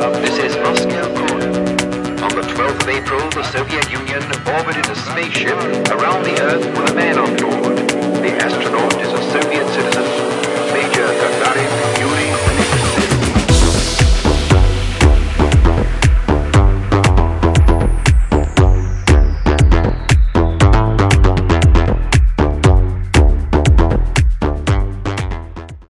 This is Moscow Kun. On the 12th of April, the Soviet Union orbited a spaceship around the Earth with a man on board. The astronaut is a Soviet citizen